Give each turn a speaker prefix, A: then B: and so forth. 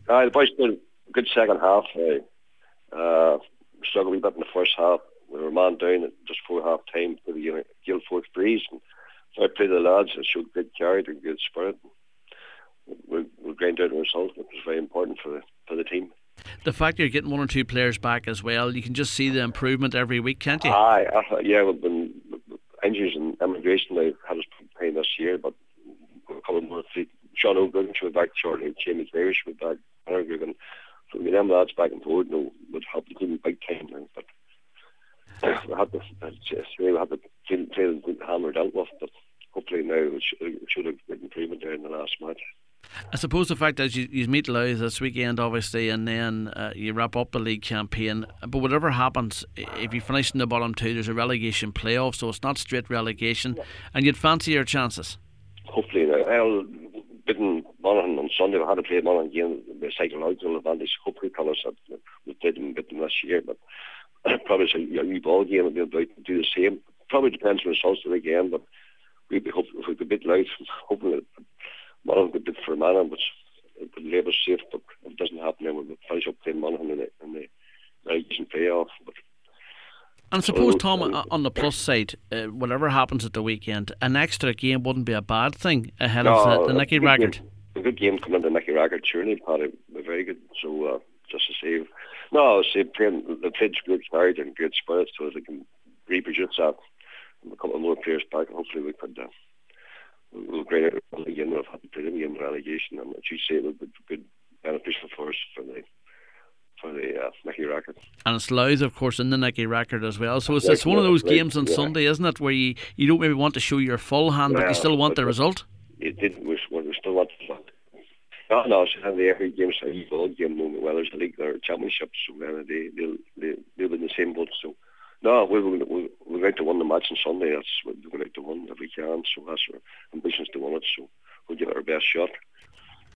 A: The boys did a good second half. Struggled a wee bit in the first half. We were man down at just before half time for the Guildford Breeze. And so I played the lads. It showed good character and good spirit. We grind out the result, which was very important for the team.
B: The fact you're getting one or two players back as well, you can just see the improvement every week, can't you?
A: Yeah, we've been injuries and immigration. They had us playing this year, but we're coming more. Sean O'Gorman should be back shortly. Jamie Clare should be back. So them lads back and forward would help the team big time. But we had to play hammer dealt with. But hopefully now it should have good improvement there in the last match.
B: I suppose the fact that you meet Louth this weekend, obviously, and then you wrap up the league campaign. But whatever happens, if you finish in the bottom two, there's a relegation playoff, so it's not straight relegation, and you'd fancy your chances.
A: Hopefully, I'll beaten Monaghan on Sunday. We had to play Monaghan again with psychological advantage. Hopefully, tell us that we did and beat them this year, but probably a new ball game will be about to do the same. Probably depends on the results of the game, but we'd be hoping if we could beat Louth, hoping that Monaghan could beat Fermanagh, but it would leave us safe. But if it doesn't happen, then we'll finish up playing Monaghan in the relegation playoff.
B: And suppose, Tom, on the plus side, whatever happens at the weekend, an extra game wouldn't be a bad thing ahead of the Nicky Rackard.
A: A good game coming into Nicky Rackard, surely, Paddy, very good. So, just to say, the played good spirit and good spirit, so they can reproduce that and a couple more players back, and hopefully we could. We'll grade out again. We'll have to play them again in relegation, and as you say, it would be good beneficial for us for the Nicky Rackard.
B: And it's Louth, of course, in the Nicky Rackard as well. So it's one of those games on Sunday, isn't it, where you don't maybe want to show your full hand, but you still want the result?
A: We still want the result. No, it's every game's a ball game, whether it's a league or a championship, so they'll be in the same boat. So, no, we're going to win the match on Sunday. That's what we're going to win if we can. So that's our ambitions to win it. So we'll give it our best shot.